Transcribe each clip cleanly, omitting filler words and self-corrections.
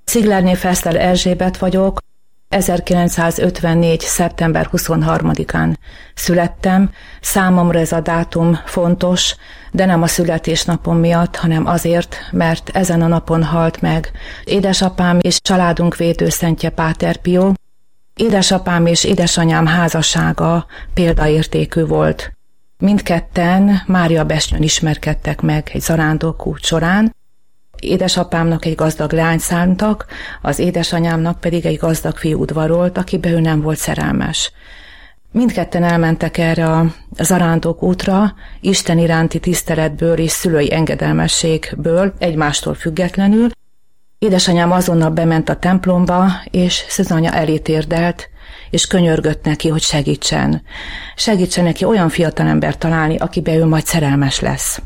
Sziglerné Feszter Erzsébet vagyok, 1954. szeptember 23-án születtem. Számomra ez a dátum fontos, de nem a születésnapom miatt, hanem azért, mert ezen a napon halt meg édesapám és családunk védőszentje Páter Pio. Édesapám és édesanyám házassága példaértékű volt. Mindketten Máriabesnyőn ismerkedtek meg egy zarándokút során. Édesapámnak egy gazdag leányt szántak, az édesanyámnak pedig egy gazdag fiú udvarolt, akibe ő nem volt szerelmes. Mindketten elmentek erre a zarándokútra, Isten iránti tiszteletből és szülői engedelmességből, egymástól függetlenül. Édesanyám azonnal bement a templomba, és szűzanya elé térdelt, és könyörgött neki, hogy segítsen. Segítsen neki olyan fiatalember találni, akibe ő majd szerelmes lesz.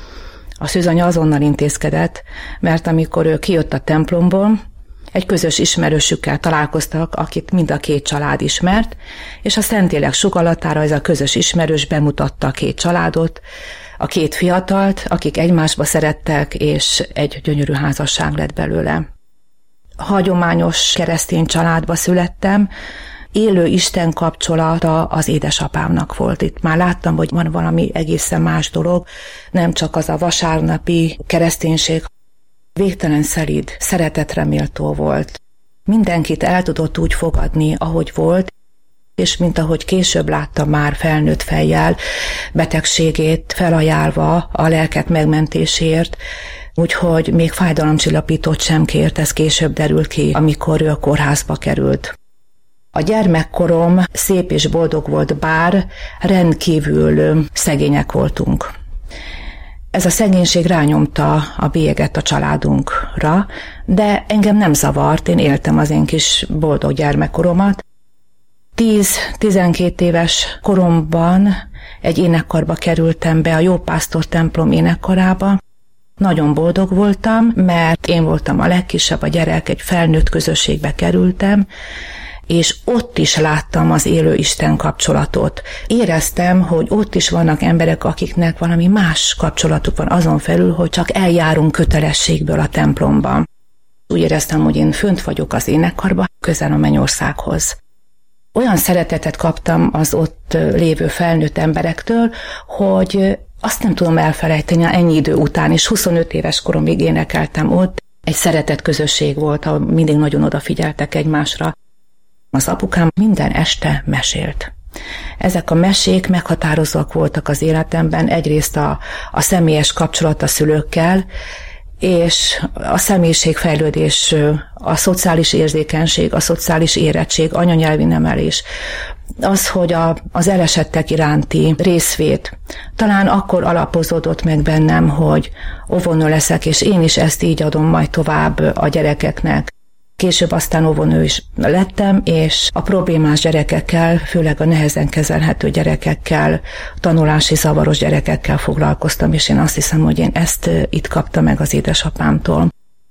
A szűzanya azonnal intézkedett, mert amikor ő kijött a templomból, egy közös ismerősükkel találkoztak, akit mind a két család ismert, és a Szentlélek sugallatára ez a közös ismerős bemutatta a két családot, a két fiatalt, akik egymásba szerettek, és egy gyönyörű házasság lett belőle. Hagyományos keresztény családba születtem, élő Isten kapcsolata az édesapámnak volt. Itt már láttam, hogy van valami egészen más dolog, nem csak az a vasárnapi kereszténység. Végtelen szelíd, szeretetre méltó volt. Mindenkit el tudott úgy fogadni, ahogy volt, és mint ahogy később láttam már felnőtt fejjel, betegségét felajánlva a lelket megmentésért, úgyhogy még fájdalomcsillapítót sem kért, ez később derült ki, amikor ő a kórházba került. A gyermekkorom szép és boldog volt, bár rendkívül szegények voltunk. Ez a szegénység rányomta a bélyeget a családunkra, de engem nem zavart, én éltem az én kis boldog gyermekkoromat. 10-12 éves koromban egy énekkarba kerültem be, a Jópásztor templom énekkarába. Nagyon boldog voltam, mert én voltam a legkisebb, a gyerek, egy felnőtt közösségbe kerültem, és ott is láttam az élő Isten kapcsolatot. Éreztem, hogy ott is vannak emberek, akiknek valami más kapcsolatuk van azon felül, hogy csak eljárunk kötelességből a templomban. Úgy éreztem, hogy én fönt vagyok az énekkarban, közel a mennyországhoz. Olyan szeretetet kaptam az ott lévő felnőtt emberektől, hogy azt nem tudom elfelejteni ennyi idő után, és 25 éves koromig énekeltem ott. Egy szeretett közösség volt, ahol mindig nagyon odafigyeltek egymásra. Az apukám minden este mesélt. Ezek a mesék meghatározóak voltak az életemben, egyrészt a személyes kapcsolat a szülőkkel, és a személyiségfejlődés, a szociális érzékenység, a szociális érettség, anyanyelvi nevelés, az, hogy az elesettek iránti részvét. Talán akkor alapozódott meg bennem, hogy óvónő leszek, és én is ezt így adom majd tovább a gyerekeknek. Később aztán óvónő is lettem, és a problémás gyerekekkel, főleg a nehezen kezelhető gyerekekkel, tanulási zavaros gyerekekkel foglalkoztam, és én azt hiszem, hogy én ezt itt kaptam meg az édesapámtól.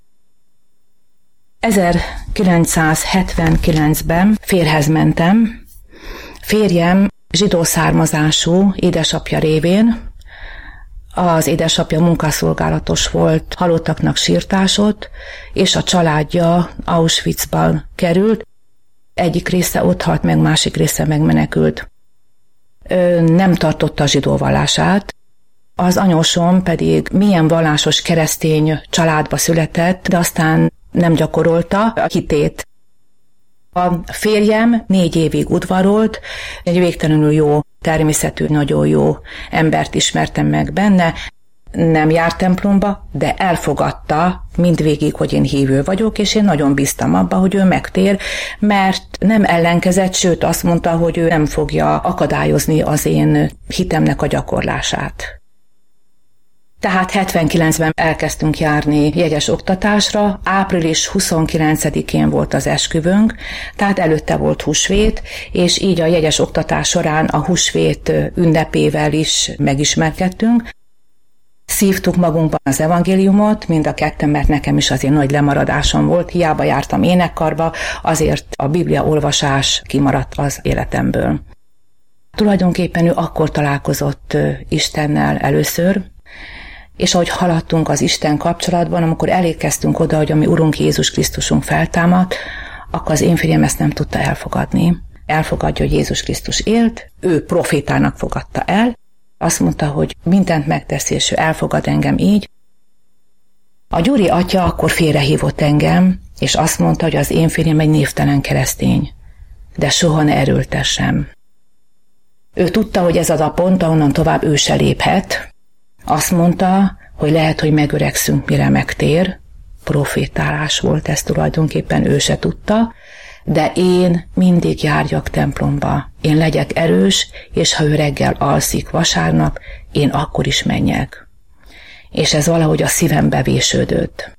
1979-ben férjhez mentem. Férjem zsidó származású, édesapja révén. Az édesapja munkaszolgálatos volt, halottaknak sírtásot, és a családja Auschwitzban került. Egyik része ott halt meg, másik része megmenekült. Ő nem tartotta a zsidó vallását, az anyósom pedig milyen vallásos keresztény családba született, de aztán nem gyakorolta a hitét. A férjem 4 évig udvarolt, egy végtelenül jó természetű, nagyon jó embert ismertem meg benne, nem járt templomba, de elfogadta mindvégig, hogy én hívő vagyok, és én nagyon bíztam abba, hogy ő megtér, mert nem ellenkezett, sőt azt mondta, hogy ő nem fogja akadályozni az én hitemnek a gyakorlását. Tehát 79-ben elkezdtünk járni jegyes oktatásra, április 29-én volt az esküvőnk, tehát előtte volt húsvét, és így a jegyes oktatás során a húsvét ünnepével is megismerkedtünk. Szívtuk magunkban az evangéliumot, mind a ketten, mert nekem is azért nagy lemaradásom volt, hiába jártam énekkarba, azért a Biblia olvasás kimaradt az életemből. Tulajdonképpen ő akkor találkozott Istennel először, És ahogy haladtunk az Isten kapcsolatban, amikor elérkeztünk oda, hogy a mi Urunk Jézus Krisztusunk feltámadt, akkor az én férjem ezt nem tudta elfogadni. Elfogadja, hogy Jézus Krisztus élt, ő profétának fogadta el, azt mondta, hogy mindent megtesz, és ő elfogad engem így. A Gyuri atya akkor félrehívott engem, és azt mondta, hogy az én férjem egy névtelen keresztény, de soha ne erőltessem. Ő tudta, hogy ez az a pont, ahonnan tovább ő se léphet. Azt mondta, hogy lehet, hogy megöregszünk, mire megtér. Profétálás volt ez tulajdonképpen, ő se tudta, de én mindig járjak templomba. Én legyek erős, és ha ő reggel alszik vasárnap, én akkor is menjek. És ez valahogy a szívembe vésődött.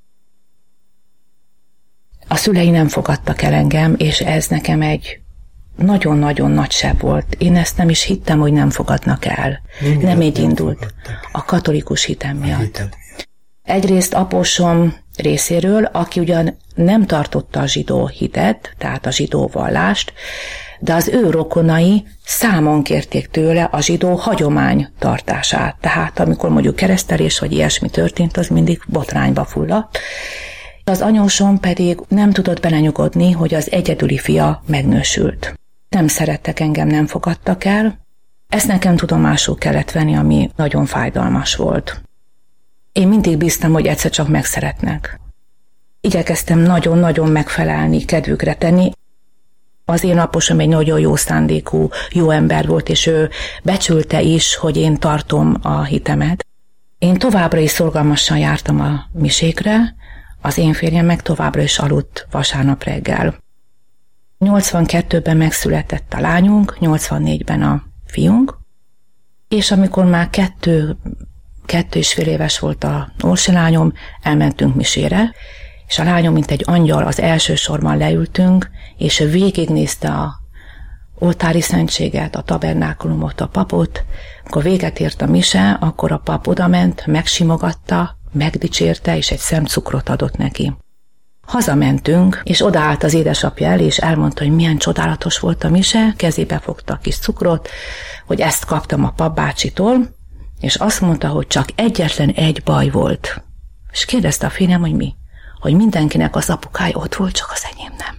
A szülei nem fogadtak el engem, és ez nekem egy nagyon-nagyon nagy seb volt. Én ezt nem is hittem, hogy nem fogadnak el. Nem így indult. A katolikus hitem miatt. Egyrészt apósom részéről, aki ugyan nem tartotta a zsidó hitet, tehát a zsidó vallást, de az ő rokonai számon kérték tőle a zsidó hagyomány tartását. Tehát amikor mondjuk keresztelés vagy ilyesmi történt, az mindig botrányba fulladt. Az anyósom pedig nem tudott belenyugodni, hogy az egyedüli fia megnősült. Nem szerettek engem, nem fogadtak el. Ezt nekem tudomásul kellett venni, ami nagyon fájdalmas volt. Én mindig bíztam, hogy egyszer csak megszeretnek. Igyekeztem nagyon-nagyon megfelelni, kedvükre tenni. Az én apósom egy nagyon jó szándékú, jó ember volt, és ő becsülte is, hogy én tartom a hitemet. Én továbbra is szorgalmasan jártam a misékre, az én férjem meg továbbra is aludt vasárnap reggel. 82-ben megszületett a lányunk, 84-ben a fiunk, és amikor már kettő és fél éves volt a Orsi lányom, elmentünk misére, és a lányom, mint egy angyal, az első sorban leültünk, és ő végignézte a oltári szentséget, a tabernákulumot, a papot. Amikor véget ért a mise, akkor a pap odament, megsimogatta, megdicsérte, és egy szem cukrot adott neki. Hazamentünk, és odaállt az édesapja elé, és elmondta, hogy milyen csodálatos volt a mise, kezébe fogta a kis cukrot, hogy ezt kaptam a papbácsitól, és azt mondta, hogy csak egyetlen egy baj volt. És kérdezte a férjem, hogy mi? Hogy mindenkinek az apukája ott volt, csak az enyém nem.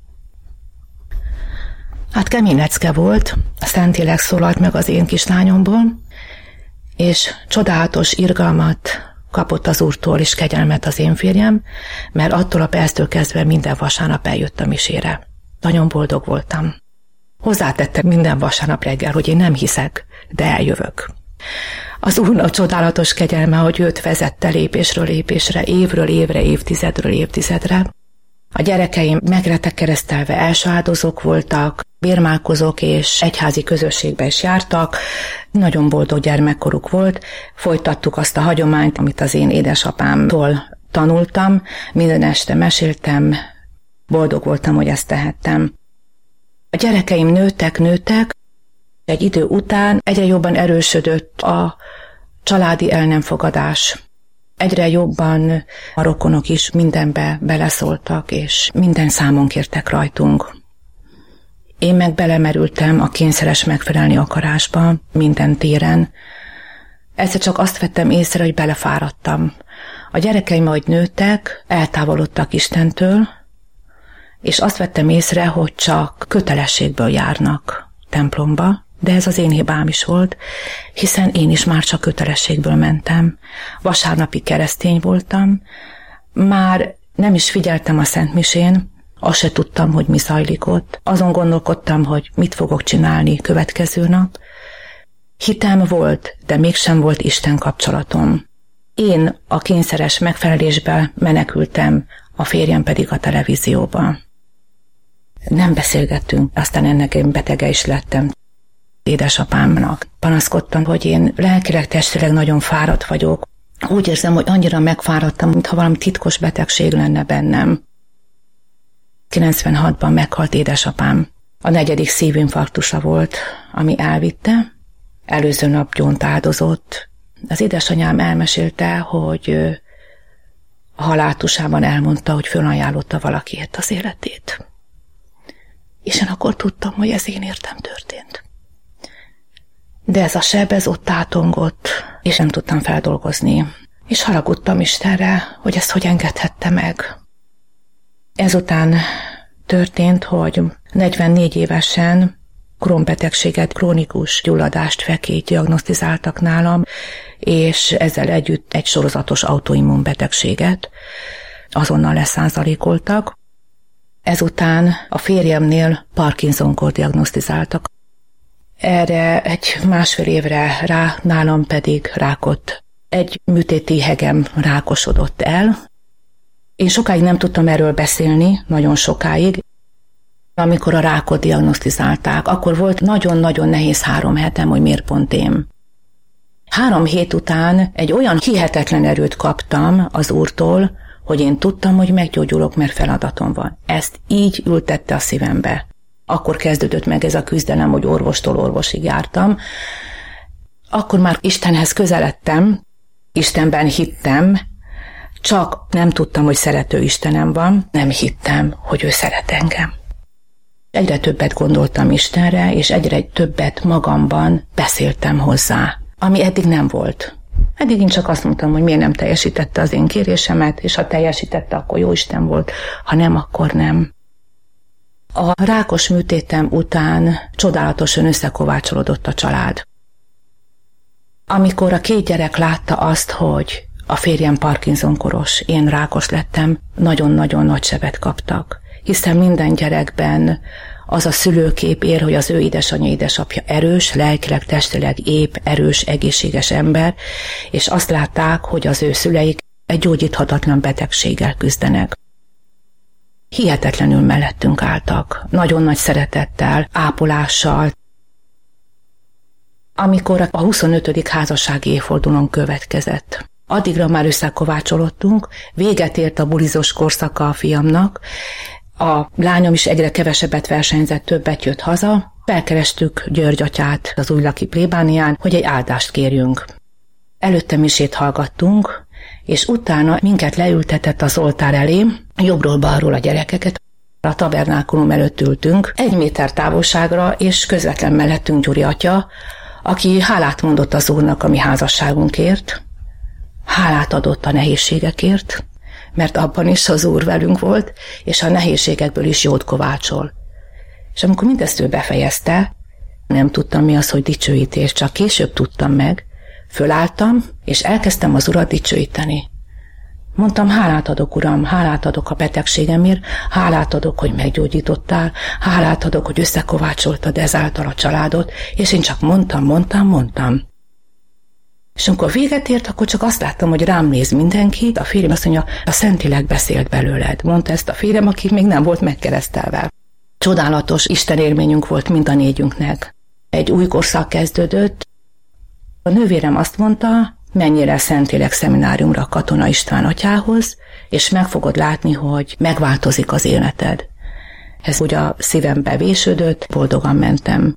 Hát kemény lecke volt, a Szentlélek szólalt meg az én kislányomból, és csodálatos irgalmat kapott az Úrtól és kegyelmet az én férjem, mert attól a perctől kezdve minden vasárnap eljött a misére. Nagyon boldog voltam. Hozzátettem minden vasárnap reggel, hogy én nem hiszek, de eljövök. Az Úrnak csodálatos kegyelme, hogy őt vezette lépésről lépésre, évről évre, évtizedről évtizedre. A gyerekeim meglettek keresztelve, első áldozók voltak, bérmálkozók és egyházi közösségbe is jártak. Nagyon boldog gyermekkoruk volt. Folytattuk azt a hagyományt, amit az én édesapámtól tanultam. Minden este meséltem, boldog voltam, hogy ezt tehettem. A gyerekeim nőttek, egy idő után egyre jobban erősödött a családi el nem fogadás. Egyre jobban a rokonok is mindenbe beleszóltak, és minden számon kértek rajtunk. Én meg belemerültem a kényszeres megfelelni akarásba minden téren. Egyszer csak azt vettem észre, hogy belefáradtam. A gyerekeim, ahogy nőttek, eltávolodtak Istentől, és azt vettem észre, hogy csak kötelességből járnak templomba, de ez az én hibám is volt, hiszen én is már csak kötelességből mentem. Vasárnapi keresztény voltam, már nem is figyeltem a szentmisén, azt se tudtam, hogy mi zajlik ott. Azon gondolkodtam, hogy mit fogok csinálni következő nap. Hitem volt, de mégsem volt Isten kapcsolatom. Én a kényszeres megfelelésbe menekültem, a férjem pedig a televízióba. Nem beszélgettünk, aztán ennek én betege is lettem. Édesapámnak panaszkodtam, hogy én lelkileg, testileg nagyon fáradt vagyok. Úgy érzem, hogy annyira megfáradtam, mintha valami titkos betegség lenne bennem. 96-ban meghalt édesapám. A 4. szívinfarktusa volt, ami elvitte. Előző nap gyónt áldozott. Az édesanyám elmesélte, hogy a haláltusában elmondta, hogy fölajánlotta valakiért az életét. És én akkor tudtam, hogy ez én értem történt. De ez a seb, ez ott átongott, és nem tudtam feldolgozni. És haragudtam Istenre, hogy ezt hogy engedhette meg. Ezután történt, hogy 44 évesen Crohn-betegséget, krónikus gyulladást, fekét diagnosztizáltak nálam, és ezzel együtt egy sorozatos autoimmunbetegséget azonnal leszázalékoltak. Ezután a férjemnél Parkinson-kór diagnosztizáltak. Erre egy másfél évre rá, nálam pedig rákot. Egy műtéti hegem rákosodott el. Én sokáig nem tudtam erről beszélni, nagyon sokáig. Amikor a rákot diagnosztizálták, akkor volt nagyon-nagyon nehéz 3 hetem, hogy miért pont én. 3 hét után egy olyan hihetetlen erőt kaptam az Úrtól, hogy én tudtam, hogy meggyógyulok, mert feladatom van. Ezt így ültette a szívembe. Akkor kezdődött meg ez a küzdelem, hogy orvostól orvosig jártam. Akkor már Istenhez közeledtem, Istenben hittem, csak nem tudtam, hogy szerető Istenem van, nem hittem, hogy ő szeret engem. Egyre többet gondoltam Istenre, és egyre többet magamban beszéltem hozzá, ami eddig nem volt. Eddig én csak azt mondtam, hogy miért nem teljesítette az én kérésemet, és ha teljesítette, akkor jó Isten volt, ha nem, akkor nem. A rákos műtétem után csodálatosan összekovácsolódott a család. Amikor a 2 gyerek látta azt, hogy a férjem Parkinson-koros, én rákos lettem, nagyon-nagyon nagy sebet kaptak. Hiszen minden gyerekben az a szülőkép ér, hogy az ő édesanyja, édesapja erős, lelkileg, testileg épp, erős, egészséges ember, és azt látták, hogy az ő szüleik egy gyógyíthatatlan betegséggel küzdenek. Hihetetlenül mellettünk álltak, nagyon nagy szeretettel, ápolással. Amikor a 25. házassági évfordulón következett, addigra már összekovácsolódtunk, véget ért a bulizós korszaka a fiamnak, a lányom is egyre kevesebbet versenyzett, többet jött haza, felkerestük György atyát az újlaki plébánián, hogy egy áldást kérjünk. Előtte misét hallgattunk, és utána minket leültetett az oltár elé, jobbról-balról a gyerekeket. A tabernákulum előtt ültünk, 1 méter távolságra, és közvetlen mellettünk Gyuri atya, aki hálát mondott az Úrnak a mi házasságunkért, hálát adott a nehézségekért, mert abban is az Úr velünk volt, és a nehézségekből is jót kovácsol. És amikor mindezt ő befejezte, nem tudtam mi az, hogy dicsőítés, csak később tudtam meg, fölálltam, és elkezdtem az Urat dicsőíteni. Mondtam, hálát adok, Uram, hálát adok a betegségemért, hálát adok, hogy meggyógyítottál, hálát adok, hogy összekovácsoltad ezáltal a családot, és én csak mondtam. És amikor véget ért, akkor csak azt láttam, hogy rám néz mindenki, a férjem azt mondja, a Szentlélek beszélt belőled. Mondta ezt a férjem, aki még nem volt megkeresztelve. Csodálatos Isten élményünk volt mind a 4-ünknek. Egy új korszak kezdődött. A nővérem azt mondta, menjél el Szentlélek szemináriumra Katona István atyához, és meg fogod látni, hogy megváltozik az életed. Ez úgy a szívembe vésődött, boldogan mentem.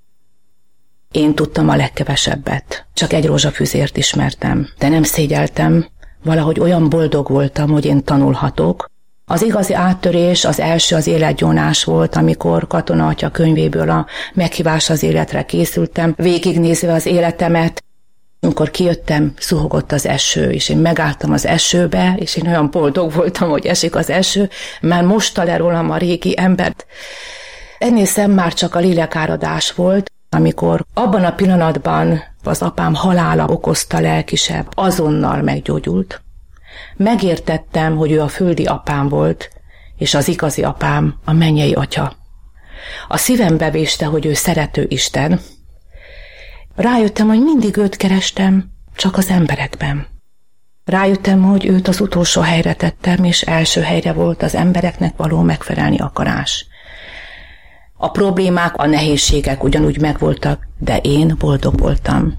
Én tudtam a legkevesebbet, csak egy rózsafüzért ismertem, de nem szégyeltem, valahogy olyan boldog voltam, hogy én tanulhatok. Az igazi áttörés, az első az életgyónás volt, amikor Katona atya könyvéből a Meghívás az életre készültem, végignézve az életemet. Amikor kijöttem, zuhogott az eső, és én megálltam az esőbe, és én olyan boldog voltam, hogy esik az eső, mert mosta le rólam a régi embert. Ennél szem már csak a lélekáradás volt, amikor abban a pillanatban az apám halála okozta lelkisebb, azonnal meggyógyult. Megértettem, hogy ő a földi apám volt, és az igazi apám a mennyei atya. A szívembe véste, hogy ő szerető Isten. Rájöttem, hogy mindig őt kerestem, csak az emberekben. Rájöttem, hogy őt az utolsó helyre tettem, és első helyre volt az embereknek való megfelelni akarás. A problémák, a nehézségek ugyanúgy megvoltak, de én boldog voltam.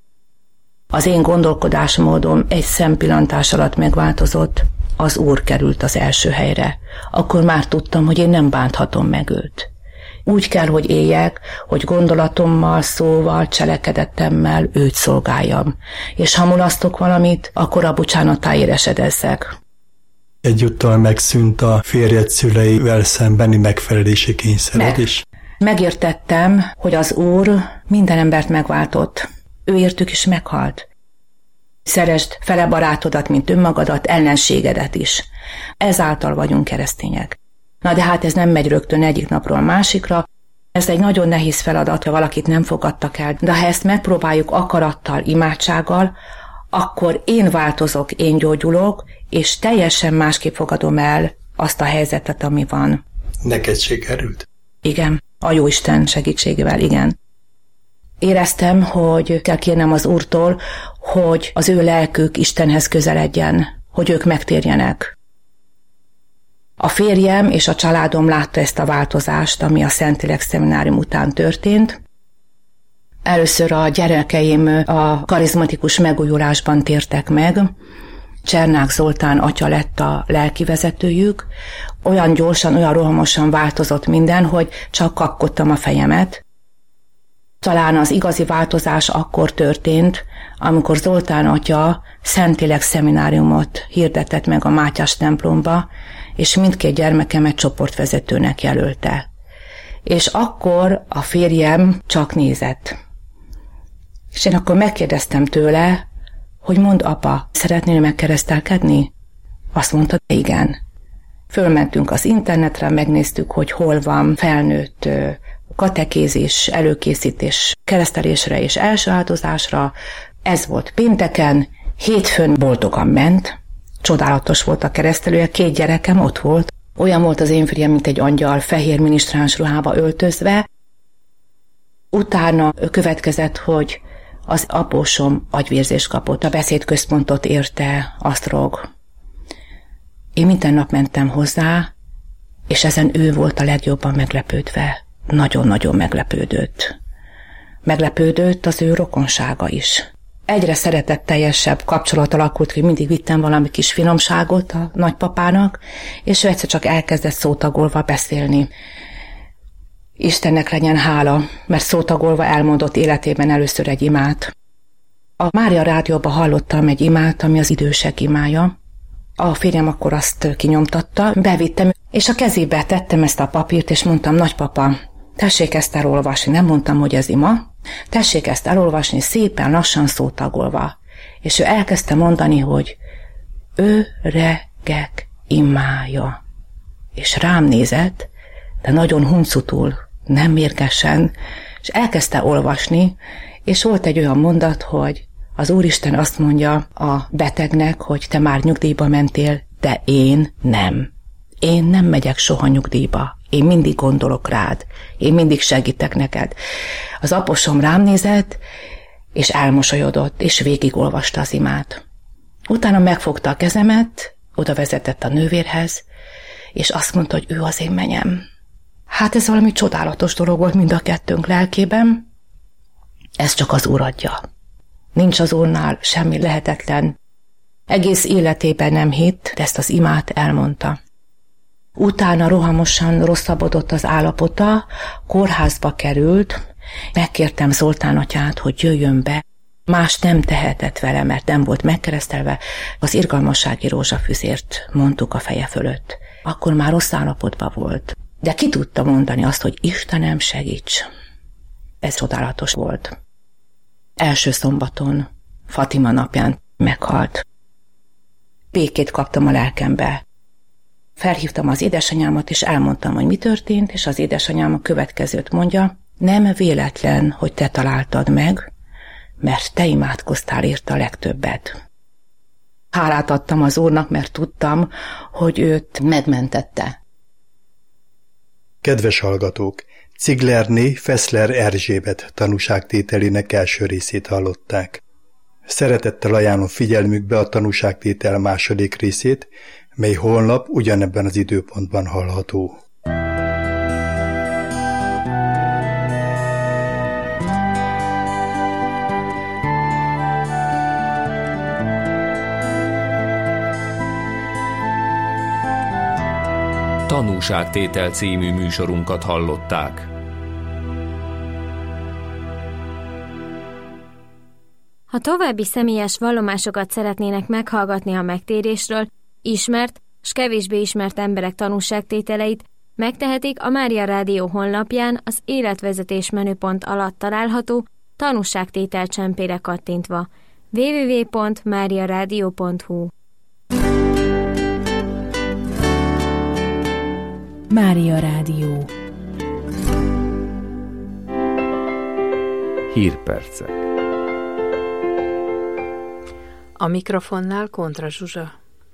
Az én gondolkodásmódom egy szempillantás alatt megváltozott, az Úr került az első helyre. Akkor már tudtam, hogy én nem bánthatom meg őt. Úgy kell, hogy éljek, hogy gondolatommal, szóval, cselekedetemmel őt szolgáljam. És ha mulasztok valamit, akkor a bocsánatáért esedezzek. Egyúttal megszűnt a férjed szüleivel szembeni megfelelési kényszered is? Megértettem, hogy az Úr minden embert megváltott. Ő értük is meghalt. Szeresd fele barátodat, mint önmagadat, ellenségedet is. Ezáltal vagyunk keresztények. Na de hát ez nem megy rögtön egyik napról másikra. Ez egy nagyon nehéz feladat, ha valakit nem fogadtak el. De ha ezt megpróbáljuk akarattal, imádsággal, akkor én változok, én gyógyulok, és teljesen másképp fogadom el azt a helyzetet, ami van. Neked sikerült? Igen, a Jóisten segítségével, igen. Éreztem, hogy kell kérnem az Úrtól, hogy az ő lelkük Istenhez közeledjen, hogy ők megtérjenek. A férjem és a családom látta ezt a változást, ami a Szentlélek szeminárium után történt. Először a gyerekeim a karizmatikus megújulásban tértek meg. Csernák Zoltán atya lett a lelkivezetőjük. Olyan gyorsan, olyan rohamosan változott minden, hogy csak kapkodtam a fejemet. Talán az igazi változás akkor történt, amikor Zoltán atya Szentlélek szemináriumot hirdetett meg a Mátyás templomba, és mindkét gyermekemet csoportvezetőnek jelölte. És akkor a férjem csak nézett. És én akkor megkérdeztem tőle, hogy mondd, apa, szeretnél megkeresztelkedni? Azt mondta, igen. Fölmentünk az internetre, megnéztük, hogy hol van felnőtt katekézis, előkészítés keresztelésre és első áldozásra. Ez volt pénteken, hétfőn boldogan ment, csodálatos volt a keresztelője, 2 gyerekem ott volt. Olyan volt az én férjem, mint egy angyal, fehér minisztráns ruhába öltözve. Utána következett, hogy az apósom agyvérzést kapott, a beszédközpontot érte asztrog. Én minden nap mentem hozzá, és ezen ő volt a legjobban meglepődve. Nagyon-nagyon meglepődött. Meglepődött az ő rokonsága is. Egyre szeretetteljesebb kapcsolat alakult ki, mindig vittem valami kis finomságot a nagypapának, és ő egyszer csak elkezdett szótagolva beszélni. Istennek legyen hála, mert szótagolva elmondott életében először egy imát. A Mária rádióban hallottam egy imát, ami az idősek imája. A férjem akkor azt kinyomtatta, bevittem, és a kezébe tettem ezt a papírt, és mondtam, nagypapa, tessék ezt elolvasni. Nem mondtam, hogy ez ima. Tessék ezt elolvasni szépen, lassan szótagolva. És ő elkezdte mondani, hogy öregek imája. És rám nézett, de nagyon huncutul, nem mérgesen, és elkezdte olvasni, és volt egy olyan mondat, hogy az Úristen azt mondja a betegnek, hogy te már nyugdíjba mentél, de én nem. Én nem megyek soha nyugdíjba. Én mindig gondolok rád. Én mindig segítek neked. Az aposom rám nézett, és elmosolyodott, és végigolvasta az imát. Utána megfogta a kezemet, oda vezetett a nővérhez, és azt mondta, hogy ő az én menyem. Hát ez valami csodálatos dolog volt mind a kettőnk lelkében. Ez csak az Úr adja. Nincs az Úrnál semmi lehetetlen. Egész életében nem hitt, de ezt az imát elmondta. Utána rohamosan rosszabbodott az állapota, kórházba került, megkértem Zoltán atyát, hogy jöjjön be. Más nem tehetett vele, mert nem volt megkeresztelve, az irgalmassági rózsafüzért mondtuk a feje fölött. Akkor már rossz állapotban volt. De ki tudta mondani azt, hogy Istenem, segíts. Ez csodálatos volt. Első szombaton, Fatima napján meghalt. Békét kaptam a lelkembe. Felhívtam az édesanyámat, és elmondtam, hogy mi történt, és az édesanyám a következőt mondja, nem véletlen, hogy te találtad meg, mert te imádkoztál érte a legtöbbet. Hálát adtam az Úrnak, mert tudtam, hogy őt megmentette. Kedves hallgatók! Ciglerné Feszler Erzsébet tanúságtételének első részét hallották. Szeretettel ajánlom figyelmükbe a tanúságtétel második részét, mely holnap ugyanebben az időpontban hallható. Tanúságtétel című műsorunkat hallották. Ha további személyes vallomásokat szeretnének meghallgatni a megtérésről, ismert s kevésbé ismert emberek tanúságtételeit, Megtehetik a Mária Rádió honlapján az életvezetés menüpont alatt található tanúságtétel csempére kattintva. www.mariaradio.hu. Mária Rádió. Hírpercek. A mikrofonnál Kontra Zsuzsa.